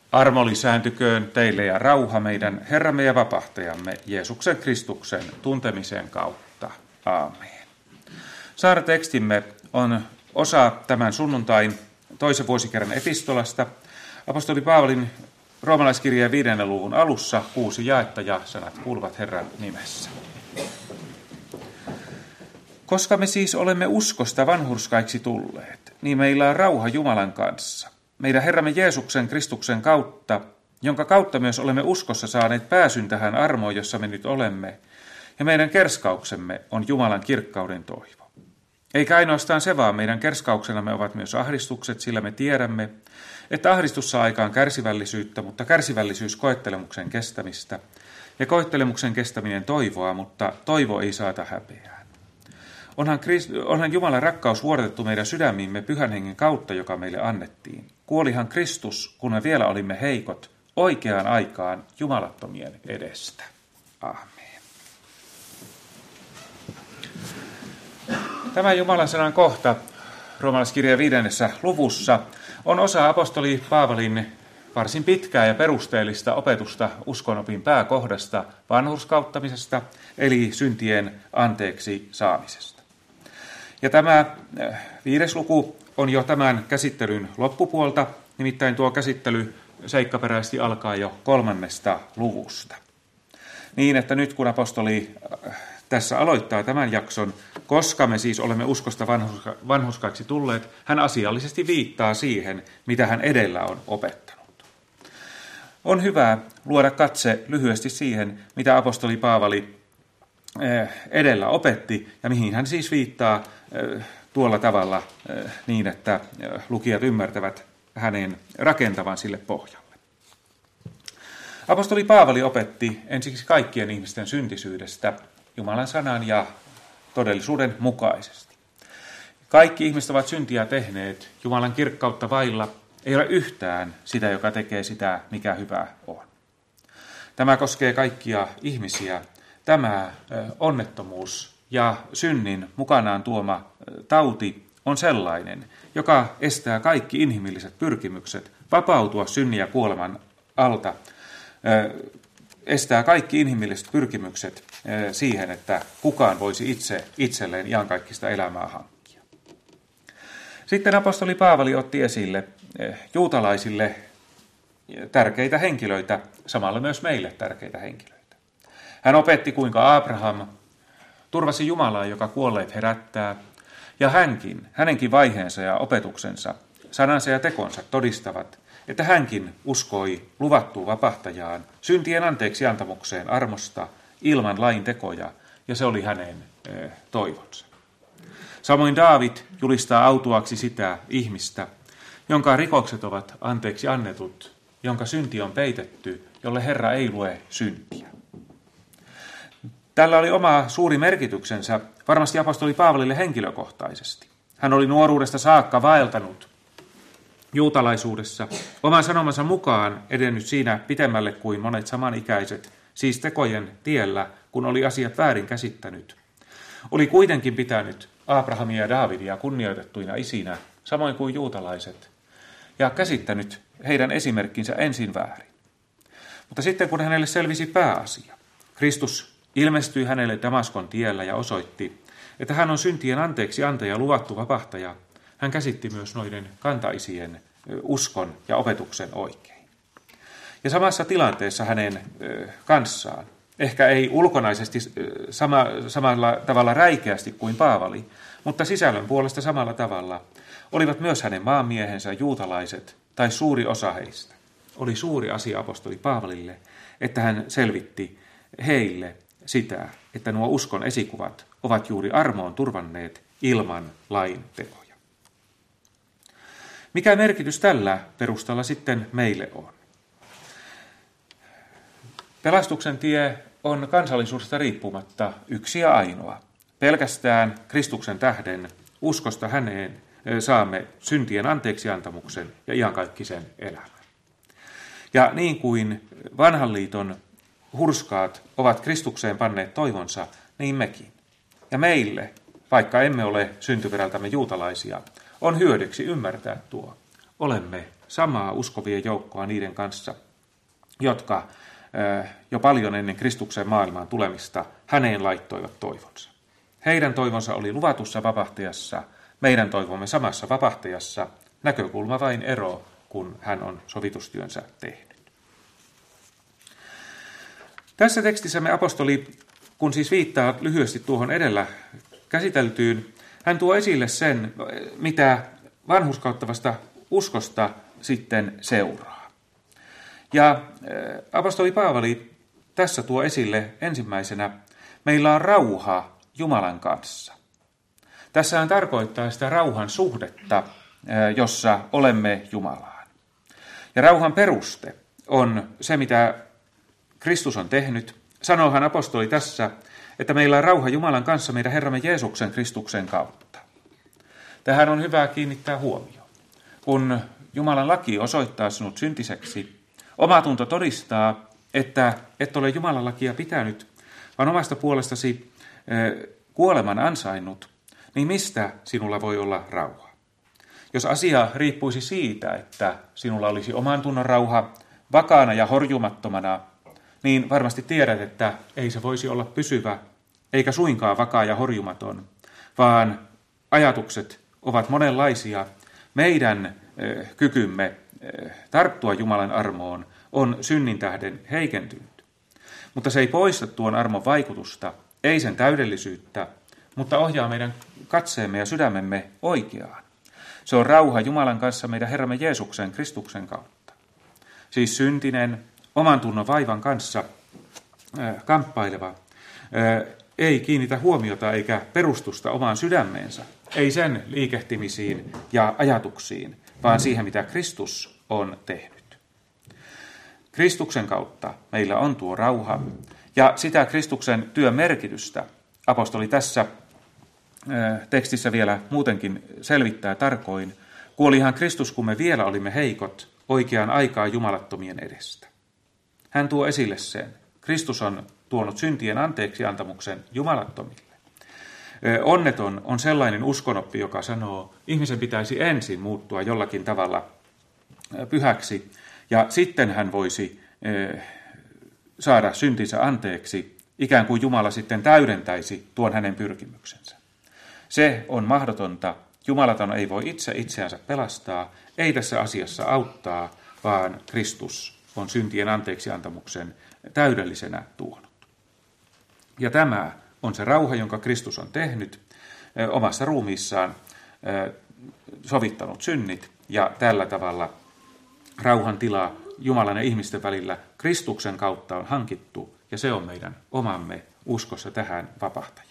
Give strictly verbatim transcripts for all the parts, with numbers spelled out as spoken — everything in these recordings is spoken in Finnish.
Armo lisääntyköön teille ja rauha meidän Herramme ja Vapahtajamme Jeesuksen Kristuksen tuntemisen kautta. Aamen. Saarnatekstimme on osa tämän sunnuntain toisen vuosikerran epistolasta. Apostoli Paavalin roomalaiskirjeen viidennen luvun alussa kuusi jaetta ja sanat kuuluvat Herran nimessä. Koska me siis olemme uskosta vanhurskaiksi tulleet, niin meillä on rauha Jumalan kanssa. Meidän Herramme Jeesuksen Kristuksen kautta, jonka kautta myös olemme uskossa saaneet pääsyn tähän armoon, jossa me nyt olemme, ja meidän kerskauksemme on Jumalan kirkkauden toivo. Eikä ainoastaan se, vaan meidän kerskauksenamme ovat myös ahdistukset, sillä me tiedämme, että ahdistus saa aikaan kärsivällisyyttä, mutta kärsivällisyys koettelemuksen kestämistä, ja koettelemuksen kestäminen toivoa, mutta toivo ei saata häpeää. Onhan, Krist- onhan Jumalan rakkaus vuodatettu meidän sydämiimme Pyhän Hengen kautta, joka meille annettiin. Kuolihan Kristus, kun me vielä olimme heikot, oikeaan aikaan jumalattomien edestä. Amen. Tämä Jumalan sanan kohta roomalaiskirjeen viidennessä luvussa on osa apostoli Paavalin varsin pitkää ja perusteellista opetusta uskonopin pääkohdasta vanhurskauttamisesta, eli syntien anteeksi saamisesta. Ja tämä viides luku on jo tämän käsittelyn loppupuolta, nimittäin tuo käsittely seikkaperäisesti alkaa jo kolmannesta luvusta. Niin, että nyt kun apostoli tässä aloittaa tämän jakson, koska me siis olemme uskosta vanhuska, vanhuskaiksi tulleet, hän asiallisesti viittaa siihen, mitä hän edellä on opettanut. On hyvä luoda katse lyhyesti siihen, mitä apostoli Paavali edellä opetti ja mihin hän siis viittaa tuolla tavalla niin, että lukijat ymmärtävät hänen rakentavan sille pohjalle. Apostoli Paavali opetti ensiksi kaikkien ihmisten syntisyydestä Jumalan sanan ja todellisuuden mukaisesti. Kaikki ihmiset ovat syntiä tehneet, Jumalan kirkkautta vailla, ei ole yhtään sitä, joka tekee sitä, mikä hyvä on. Tämä koskee kaikkia ihmisiä. Tämä onnettomuus ja synnin mukanaan tuoma tauti on sellainen, joka estää kaikki inhimilliset pyrkimykset vapautua synnin ja kuoleman alta, estää kaikki inhimilliset pyrkimykset siihen, että kukaan voisi itse itselleen iankaikkista elämää hankkia. Sitten apostoli Paavali otti esille juutalaisille tärkeitä henkilöitä, samalla myös meille tärkeitä henkilöitä. Hän opetti, kuinka Abraham turvasi Jumalaa, joka kuolleet herättää, ja hänkin, hänenkin vaiheensa ja opetuksensa, sanansa ja tekonsa todistavat, että hänkin uskoi luvattuun vapahtajaan, syntien anteeksi antamukseen armosta, ilman lain tekoja, ja se oli hänen e, toivonsa. Samoin Daavid julistaa autuaksi sitä ihmistä, jonka rikokset ovat anteeksi annetut, jonka synti on peitetty, jolle Herra ei lue syntiä. Tällä oli oma suuri merkityksensä varmasti apostoli Paavalille henkilökohtaisesti. Hän oli nuoruudesta saakka vaeltanut juutalaisuudessa, oman sanomansa mukaan edennyt siinä pitemmälle kuin monet samanikäiset, siis tekojen tiellä, kun oli asiat väärin käsittänyt. Oli kuitenkin pitänyt Abrahamia ja Daavidia kunnioitettuina isinä, samoin kuin juutalaiset, ja käsittänyt heidän esimerkkinsä ensin väärin. Mutta sitten kun hänelle selvisi pääasia, Kristus ilmestyi hänelle Damaskon tiellä ja osoitti, että hän on syntien anteeksi antaja luvattu vapahtaja. Hän käsitti myös noiden kantaisien uskon ja opetuksen oikein. Ja samassa tilanteessa hänen kanssaan, ehkä ei ulkonaisesti sama, samalla tavalla räikeästi kuin Paavali, mutta sisällön puolesta samalla tavalla, olivat myös hänen maanmiehensä juutalaiset tai suuri osa heistä. Oli suuri asia apostoli Paavalille, että hän selvitti heille sitä, että nuo uskon esikuvat ovat juuri armoon turvanneet ilman lain tekoja. Mikä merkitys tällä perustalla sitten meille on? Pelastuksen tie on kansallisuudesta riippumatta yksi ja ainoa. Pelkästään Kristuksen tähden uskosta häneen saamme syntien anteeksiantamuksen ja iankaikkisen elämän. Ja niin kuin vanhan liiton hurskaat ovat Kristukseen panneet toivonsa, niin mekin. Ja meille, vaikka emme ole syntyperältämme juutalaisia, on hyödyksi ymmärtää tuo. Olemme samaa uskovien joukkoa niiden kanssa, jotka jo paljon ennen Kristuksen maailmaan tulemista häneen laittoivat toivonsa. Heidän toivonsa oli luvatussa vapahtajassa, meidän toivomme samassa vapahtajassa, näkökulma vain ero, kun hän on sovitustyönsä tehnyt. Tässä tekstissä me apostoli, kun siis viittaa lyhyesti tuohon edellä käsiteltyyn, hän tuo esille sen, mitä vanhurskauttavasta uskosta sitten seuraa. Ja apostoli Paavali tässä tuo esille ensimmäisenä, meillä on rauha Jumalan kanssa. Tässä hän tarkoittaa sitä rauhan suhdetta, jossa olemme Jumalaan. Ja rauhan peruste on se, mitä Kristus on tehnyt. Sanoohan apostoli tässä, että meillä on rauha Jumalan kanssa meidän Herramme Jeesuksen Kristuksen kautta. Tähän on hyvä kiinnittää huomio. Kun Jumalan laki osoittaa sinut syntiseksi, omatunto todistaa, että et ole Jumalan lakia pitänyt, vaan omasta puolestasi kuoleman ansainnut, niin mistä sinulla voi olla rauha? Jos asia riippuisi siitä, että sinulla olisi oman tunnon rauha vakaana ja horjumattomana, niin varmasti tiedät, että ei se voisi olla pysyvä, eikä suinkaan vakaa ja horjumaton, vaan ajatukset ovat monenlaisia. Meidän kykymme tarttua Jumalan armoon on synnin tähden heikentynyt. Mutta se ei poista tuon armon vaikutusta, ei sen täydellisyyttä, mutta ohjaa meidän katseemme ja sydämemme oikeaan. Se on rauha Jumalan kanssa meidän Herramme Jeesuksen Kristuksen kautta. Siis syntinen, oman tunnon vaivan kanssa äh, kamppaileva, äh, ei kiinnitä huomiota eikä perustusta omaan sydämeensä, ei sen liikehtimisiin ja ajatuksiin, vaan siihen, mitä Kristus on tehnyt. Kristuksen kautta meillä on tuo rauha, ja sitä Kristuksen työn merkitystä apostoli tässä äh, tekstissä vielä muutenkin selvittää tarkoin. Kuolihan Kristus, kun me vielä olimme heikot, oikeaan aikaan jumalattomien edestä. Hän tuo esille sen. Kristus on tuonut syntien anteeksi antamuksen jumalattomille. Onneton on sellainen uskonoppi, joka sanoo, ihmisen pitäisi ensin muuttua jollakin tavalla pyhäksi, ja sitten hän voisi saada syntinsä anteeksi, ikään kuin Jumala sitten täydentäisi tuon hänen pyrkimyksensä. Se on mahdotonta. Jumalaton ei voi itse itseänsä pelastaa, ei tässä asiassa auttaa, vaan Kristus on syntien anteeksiantamuksen täydellisenä tuonut. Ja tämä on se rauha, jonka Kristus on tehnyt omassa ruumiissaan, sovittanut synnit, ja tällä tavalla rauhan tila Jumalan ja ihmisten välillä Kristuksen kautta on hankittu, ja se on meidän omamme uskossa tähän vapahtajaan.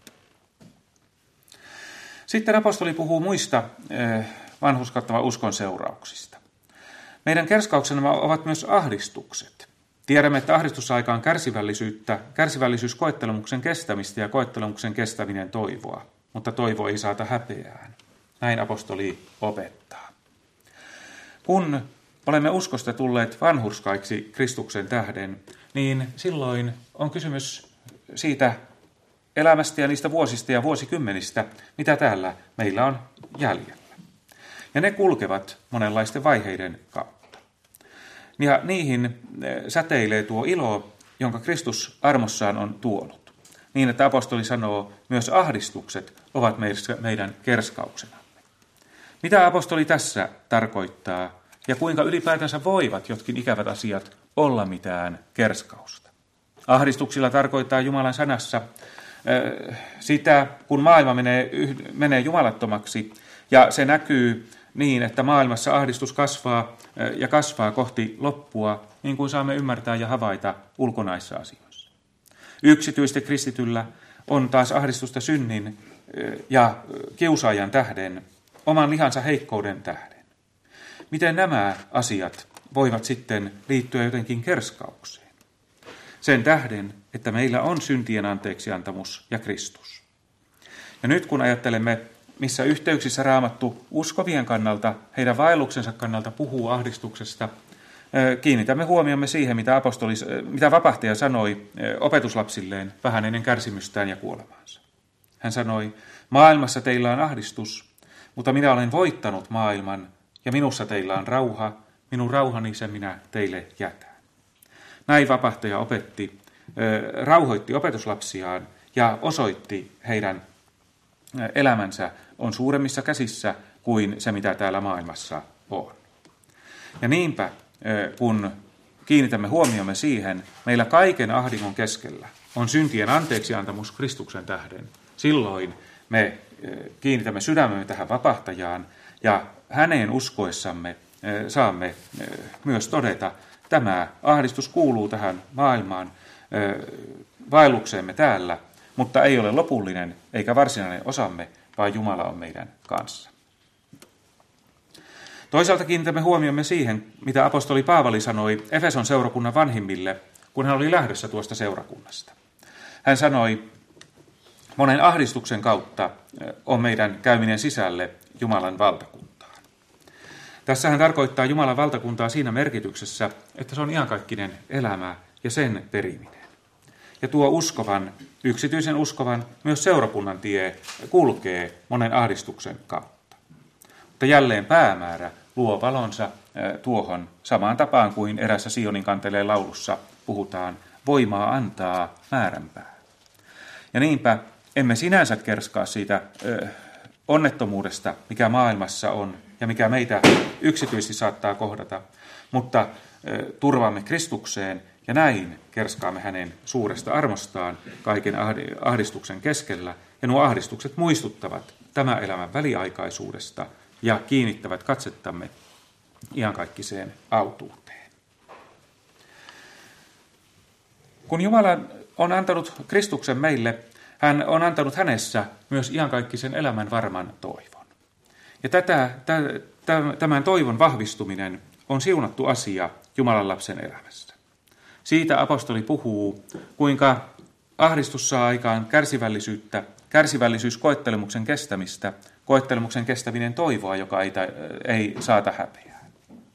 Sitten apostoli puhuu muista vanhurskauttavan uskon seurauksista. Meidän kerskauksena ovat myös ahdistukset. Tiedämme, että ahdistusaika on kärsivällisyyttä, kärsivällisyys koettelemuksen kestämistä ja koettelemuksen kestäminen toivoa, mutta toivo ei saata häpeään. Näin apostoli opettaa. Kun olemme uskosta tulleet vanhurskaiksi Kristuksen tähden, niin silloin on kysymys siitä elämästä ja niistä vuosista ja vuosikymmenistä, mitä täällä meillä on jäljellä. Ja ne kulkevat monenlaisten vaiheiden kautta. Ja niihin säteilee tuo ilo, jonka Kristus armossaan on tuonut. Niin, että apostoli sanoo, myös ahdistukset ovat meidän kerskauksenamme. Mitä apostoli tässä tarkoittaa ja kuinka ylipäätänsä voivat jotkin ikävät asiat olla mitään kerskausta? Ahdistuksilla tarkoittaa Jumalan sanassa sitä, kun maailma menee, menee jumalattomaksi, ja se näkyy niin, että maailmassa ahdistus kasvaa ja kasvaa kohti loppua, niin kuin saamme ymmärtää ja havaita ulkonaissa asioissa. Yksityistä kristityllä on taas ahdistusta synnin ja kiusaajan tähden, oman lihansa heikkouden tähden. Miten nämä asiat voivat sitten liittyä jotenkin kerskaukseen? Sen tähden, että meillä on syntien anteeksiantamus ja Kristus. Ja nyt kun ajattelemme, missä yhteyksissä Raamattu uskovien kannalta, heidän vaelluksensa kannalta puhuu ahdistuksesta, kiinnitämme huomiomme siihen, mitä, apostoli, mitä vapahtaja sanoi opetuslapsilleen vähän ennen kärsimystään ja kuolemaansa. Hän sanoi, maailmassa teillä on ahdistus, mutta minä olen voittanut maailman, ja minussa teillä on rauha, minun rauhani sen minä teille jätän. Näin vapahtaja opetti, rauhoitti opetuslapsiaan ja osoitti heidän elämänsä on suuremmissa käsissä kuin se, mitä täällä maailmassa on. Ja niinpä, kun kiinnitämme huomiomme siihen, meillä kaiken ahdingon keskellä on syntien anteeksiantamus Kristuksen tähden. Silloin me kiinnitämme sydämemme tähän vapahtajaan ja häneen uskoessamme saamme myös todeta, että tämä ahdistus kuuluu tähän maailmaan vaellukseemme täällä, mutta ei ole lopullinen eikä varsinainen osamme, vaan Jumala on meidän kanssa. Toisaalta kiinnitämme huomiomme siihen, mitä apostoli Paavali sanoi Efeson seurakunnan vanhimmille, kun hän oli lähdössä tuosta seurakunnasta. Hän sanoi, monen ahdistuksen kautta on meidän käyminen sisälle Jumalan valtakuntaan. Tässä hän tarkoittaa Jumalan valtakuntaa siinä merkityksessä, että se on iankaikkinen elämä ja sen periminen. Ja tuo uskovan, yksityisen uskovan, myös seurakunnan tie kulkee monen ahdistuksen kautta. Mutta jälleen päämäärä luo valonsa tuohon samaan tapaan kuin erässä Sionin kanteleen laulussa puhutaan, voimaa antaa määränpää. Ja niinpä emme sinänsä kerskaa siitä ö, onnettomuudesta, mikä maailmassa on ja mikä meitä yksityisesti saattaa kohdata, mutta ö, turvaamme Kristukseen ja näin kerskaamme hänen suuresta armostaan kaiken ahdistuksen keskellä. Ja nuo ahdistukset muistuttavat tämän elämän väliaikaisuudesta ja kiinnittävät katsettamme iankaikkiseen autuuteen. Kun Jumala on antanut Kristuksen meille, hän on antanut hänessä myös iankaikkisen elämän varman toivon. Ja tätä, tämän toivon vahvistuminen on siunattu asia Jumalan lapsen elämässä. Siitä apostoli puhuu, kuinka ahdistus saa aikaan kärsivällisyyttä, kärsivällisyys koettelemuksen kestämistä, koettelemuksen kestäminen toivoa, joka ei, ei saata häpeää.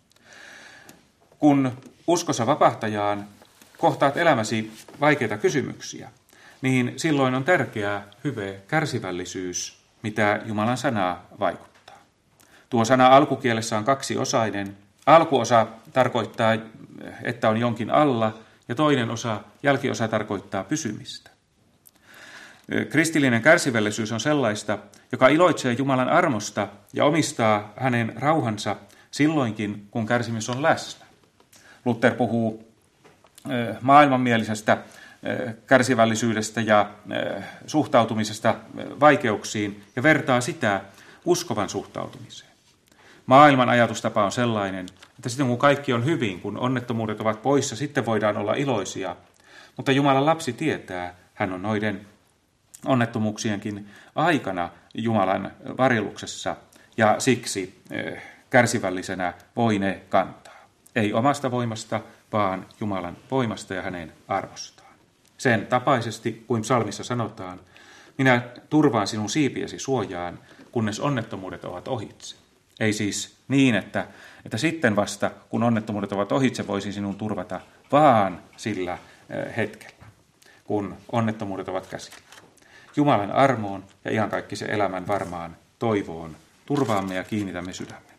Kun uskossa vapahtajaan kohtaat elämäsi vaikeita kysymyksiä, niin silloin on tärkeää hyve kärsivällisyys, mitä Jumalan sanaa vaikuttaa. Tuo sana alkukielessä on kaksiosainen. Alkuosa tarkoittaa, että on jonkin alla, ja toinen osa, jälkiosa, tarkoittaa pysymistä. Kristillinen kärsivällisyys on sellaista, joka iloitsee Jumalan armosta ja omistaa hänen rauhansa silloinkin, kun kärsimys on läsnä. Luther puhuu maailmanmielisestä kärsivällisyydestä ja suhtautumisesta vaikeuksiin ja vertaa sitä uskovan suhtautumiseen. Maailman ajatustapa on sellainen, että sitten kun kaikki on hyvin, kun onnettomuudet ovat poissa, sitten voidaan olla iloisia. Mutta Jumalan lapsi tietää, hän on noiden onnettomuuksienkin aikana Jumalan varjeluksessa ja siksi kärsivällisenä voi ne kantaa. Ei omasta voimasta, vaan Jumalan voimasta ja hänen arvostaan. Sen tapaisesti, kuin psalmissa sanotaan, minä turvaan sinun siipiesi suojaan, kunnes onnettomuudet ovat ohitse. Ei siis niin, että, että sitten vasta, kun onnettomuudet ovat ohitse, voisin sinun turvata, vaan sillä hetkellä, kun onnettomuudet ovat käsillä. Jumalan armoon ja iankaikkisen elämän varmaan toivoon turvaamme ja kiinnitämme sydämemme.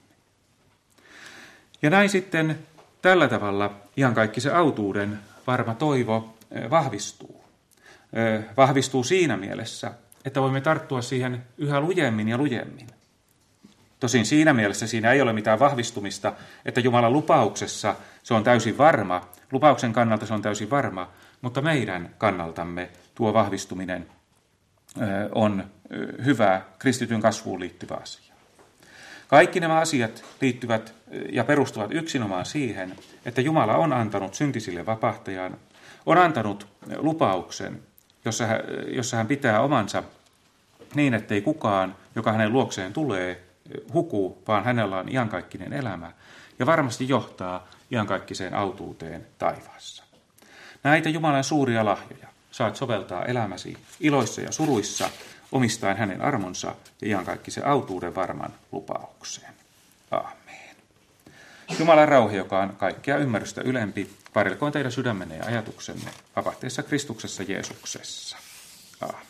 Ja näin sitten tällä tavalla iankaikkisen autuuden varma toivo vahvistuu. Vahvistuu siinä mielessä, että voimme tarttua siihen yhä lujemmin ja lujemmin. Tosin siinä mielessä siinä ei ole mitään vahvistumista, että Jumalan lupauksessa se on täysin varma, lupauksen kannalta se on täysin varma, mutta meidän kannaltamme tuo vahvistuminen on hyvä kristityn kasvuun liittyvä asia. Kaikki nämä asiat liittyvät ja perustuvat yksinomaan siihen, että Jumala on antanut syntisille vapahtajan, on antanut lupauksen, jossa hän, jossa hän pitää omansa niin, ettei kukaan, joka hänen luokseen tulee, huku, vaan hänellä on iankaikkinen elämä ja varmasti johtaa iankaikkiseen autuuteen taivaassa. Näitä Jumalan suuria lahjoja saat soveltaa elämäsi iloissa ja suruissa, omistaen hänen armonsa ja iankaikkisen autuuden varman lupaukseen. Aamen. Jumalan rauha, joka on kaikkea ymmärrystä ylempi, varjelkoon teidän sydämenne ja ajatuksenne vapahteessa Kristuksessa Jeesuksessa. Aamen.